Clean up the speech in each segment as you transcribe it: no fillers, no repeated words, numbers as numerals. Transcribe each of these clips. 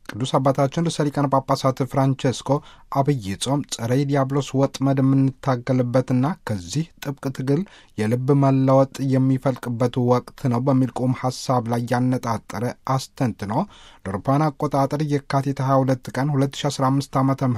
ቅዱስ አባታችን ርዕሰ ሊቃነ ጳጳሳት ፍራንቼስኮ አብይ ጾም ጸረ ዲያብሎስ ወጥመድ የምንታገልበትና ከዚህ ጥብቅ ትግል የልብ መለወጥ የሚፈልቅበት ወቅት ነው በሚል ቁም ሐሳብ ላይ ያነጣጠረ አስተንትኖ ለአውሮፓውያን አቆጣጠር የካቲት 22 ቀን 2015 ዓ.ም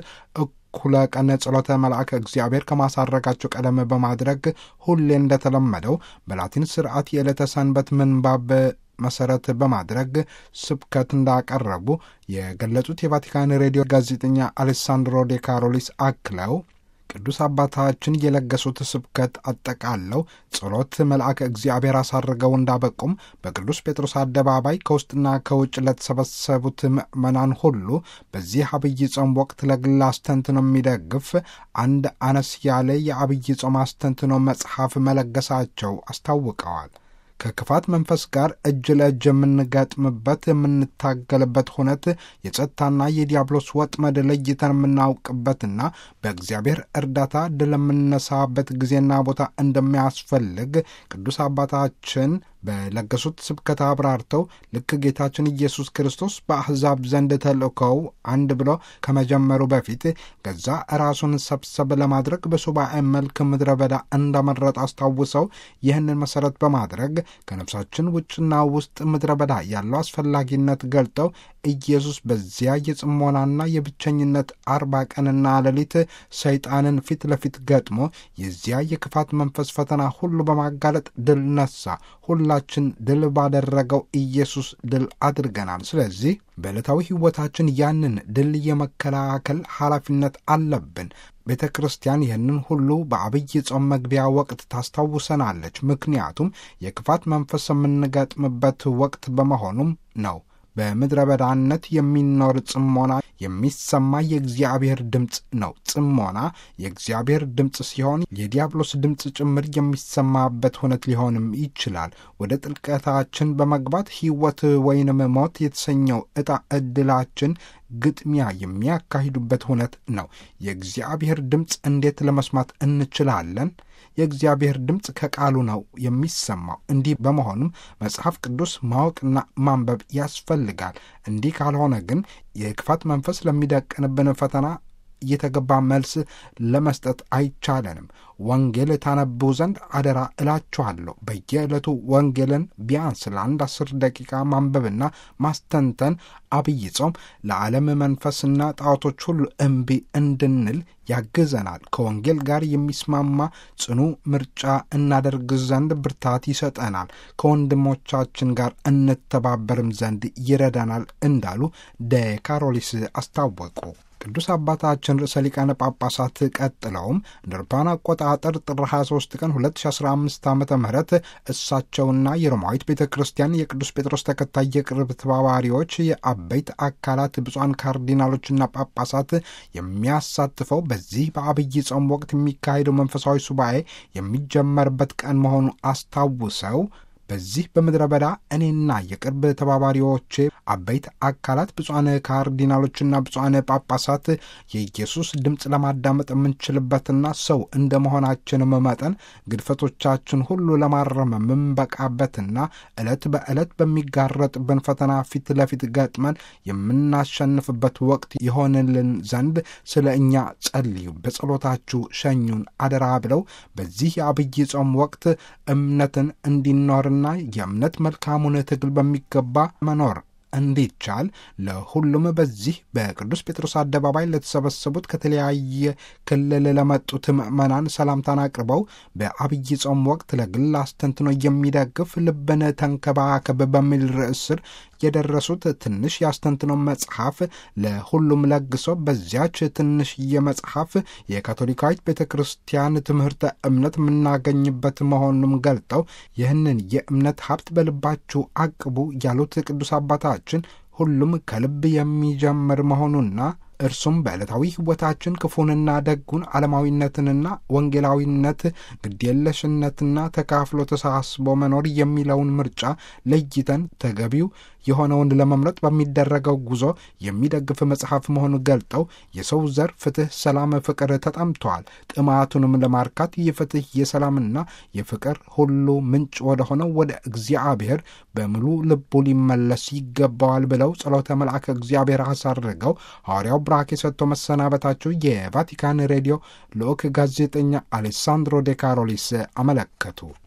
እኩለ ቀን ጸሎተ መልአከ እግዚአብሔር ከማሳረጋቸው ቀደም በማድረግ ሁሌ እንደተለመደው በላቲን ስርዓት የዕለተ ሰንበት ምንባብ መሰረት በማድረግ ስብከት እንዳቀረቡ የገለጹት የቫቲካን ሬዲዮ ጋዜጠኛ አሌሳንድሮ ዴ ካሮሊስ አክለው ቅዱስ አባታችን የለገሱት ስብከት አጠቃለው ጸሎት መልአከ እግዚአብሔር አሳርገው እንዳበቁም በቅዱስ ጴጥሮስ አደባባይ ከውስጥና ከውጭ ለተሰበሰቡት ምዕመናን ሁሉ በዚህ አብይ ጾም ወቅት ለግል አስተንትኖ የሚደግፍ አንድ አነስ ያለ የአብይ ጾም አስተንትኖ መጽሐፍ መለገሳቸው አስታውቀዋል። ከክፋት መንፈስ ጋር እጅ ለእጅ የምንገጥምበት የምንታገልበት ሁነት የጸጥታና የዲያብሎስ ወጥመድ ለይተን የምናውቅበትና በእግዚአብሔር እርዳታ ድል የምንነሳበት ጊዜና ቦታ እንደሚያስፈልግ ቅዱስ አባታችን በለገሱት ስብከት አብራርተው ልክ ጌታችን ኢየሱስ ክርስቶስ በአሕዛብ ዘንድ ተልእኮው አንድ ብሎ ከመጀመሩ በፊት ገዛ ራሱን ሰብሰብ ለማድረግ በሱባኤ መልክ ምድረ በዳ እንዳመረጠ አስታውሰው ይህንን መሠረት በማድረግ ከነፍሳችን ውጭና ውስጥ ምድረ በዳ ያለው አስፈላጊነት ገልጠው ኢየሱስ በዚያ የጽሞናና የብቸኝነት 40 ቀንና ሌሊት ሰይጣንን ፊት ለፊት ገጥሞ የዚያ የክፋት መንፈስ ፈተና ሁሉ በማጋለጥ ድል ነሳ። ሁላችን ድል ባደረገው ኢየሱስ ድል አድርገናል። ስለዚህ በዕለታዊ ሕይወታችን ያንን ድል የመከላከል ኃላፊነት አለብን። ቤተ ክርስቲያን ይህንን ሁሉ በአብይ ጾም መግቢያ ወቅት ታስታውሰናለች። ምክንያቱም የክፋት መንፈስ የምንገጥምበት ወቅት በመሆኑም ነው። በምድረ በዳነት የሚኖር ጽሞና የሚሰማ የእግዚአብሔር ድምፅ ነው። ጽሞና የእግዚአብሔር ድምፅ ሲሆን የዲያብሎስ ድምፅ ጭምር የሚሰማበት ሁነት ሊሆንም ይችላል። ወደ ጥልቀታችን በመግባት ሕይወት ወይንም ሞት የተሰኘው ዕጣ ዕድላችን ግጥሚያ የሚያካሂዱበት ሁነት ነው። የእግዚአብሔር ድምፅ እንዴት ለመስማት እንችላለን? የእግዚአብሔር ድምፅ ከቃሉ ነው የሚሰማው። እንዲህ በመሆኑም መጽሐፍ ቅዱስ ማወቅና ማንበብ ያስፈልጋል። እንዲህ ካልሆነ ግን የክፋት መንፈስ ለሚደቅንብን ፈተና የተገባ መልስ ለመስጠት አይቻለንም። ወንጌል ታነቡ ዘንድ አደራ እላችኋለሁ። በየዕለቱ ወንጌልን ቢያንስ ለ10 ደቂቃ ማንበብና ማስተንተን አብይ ጾም ለዓለም መንፈስና ጣዖቶች ሁሉ እምቢ እንድንል ያግዘናል። ከወንጌል ጋር የሚስማማ ጽኑ ምርጫ እናደርግ ዘንድ ብርታት ይሰጠናል። ከወንድሞቻችን ጋር እንተባበርም ዘንድ ይረዳናል እንዳሉ ደ ካሮሊስ አስታወቁ። ቅዱስ አባታችን ርዕሰ ሊቃነ ጳጳሳት ቀጥለውም እንደ አውሮፓውያን አቆጣጠር ጥር 23 ቀን 2015 ዓ.ም እሳቸውና የሮማዊት ቤተ ክርስቲያን የቅዱስ ጴጥሮስ ተከታይ የቅርብ ተባባሪዎች የአበይት አካላት ብፁዓን ካርዲናሎችና ጳጳሳት የሚያሳትፈው በዚህ በአብይ ጾም ወቅት የሚካሄደው መንፈሳዊ ሱባኤ የሚጀመርበት ቀን መሆኑ አስታውሰው በዚህ በምድረ በዳ እኔና የቅርብ ተባባሪዎቼ አበይት አካላት ብፁዓን ካርዲናሎችና ብፁዓን ጳጳሳት የኢየሱስ ድምፅ ለማዳመጥ የምንችልበትና ሰው እንደ መሆናችንም መጠን ግድፈቶቻችን ሁሉ ለማረም የምንበቃበትና ዕለት በዕለት በሚጋረጥብን ፈተና ፊት ለፊት ገጥመን የምናሸንፍበት ወቅት የሆንልን ዘንድ ስለ እኛ ጸልዩ፣ በጸሎታችሁ ሸኙን አደራ ብለው በዚህ የአብይ ጾም ወቅት እምነትን እንዲኖር ና የእምነት መልካሙን ትግል በሚገባ መኖር እንዲቻል ለሁሉም በዚህ በቅዱስ ጴጥሮስ አደባባይ ለተሰበሰቡት ከተለያየ ክልል ለመጡት ምዕመናን ሰላምታን አቅርበው በአብይ ጾም ወቅት ለግል አስተንትኖ የሚደግፍ ልብን ተንከባከብ በሚል ርዕስ ስር የደረሱት ትንሽ የአስተንትኖ መጽሐፍ ለሁሉም ለግሶ በዚያች ትንሽዬ መጽሐፍ የካቶሊካዊት ቤተ ክርስቲያን ትምህርተ እምነት የምናገኝበት መሆኑንም ገልጠው ይህንን የእምነት ሀብት በልባችሁ አቅቡ ያሉት ቅዱስ አባታችን ሁሉም ከልብ የሚጀምር መሆኑና እርሱም በዕለታዊ ሕይወታችን ክፉንና ደጉን ዓለማዊነትንና ወንጌላዊነት ግዴለሽነትና ተካፍሎ ተሳስቦ መኖር የሚለውን ምርጫ ለይተን ተገቢው የሆነውን ለመምረጥ በሚደረገው ጉዞ የሚደግፍ መጽሐፍ መሆኑን ገልጠው የሰው ዘር ፍትህ፣ ሰላም፣ ፍቅር ተጠምተዋል። ጥማቱንም ለማርካት የፍትህ የሰላምና የፍቅር ሁሉ ምንጭ ወደ ሆነው ወደ እግዚአብሔር በሙሉ ልቡ ሊመለስ ይገባዋል ብለው ጸሎተ መልአከ እግዚአብሔር አሳርገው ሐዋርያው ብራኬ ሰጥቶ መሰናበታቸው የቫቲካን ሬዲዮ ልዑክ ጋዜጠኛ አሌሳንድሮ ዴ ካሮሊስ አመለከቱ።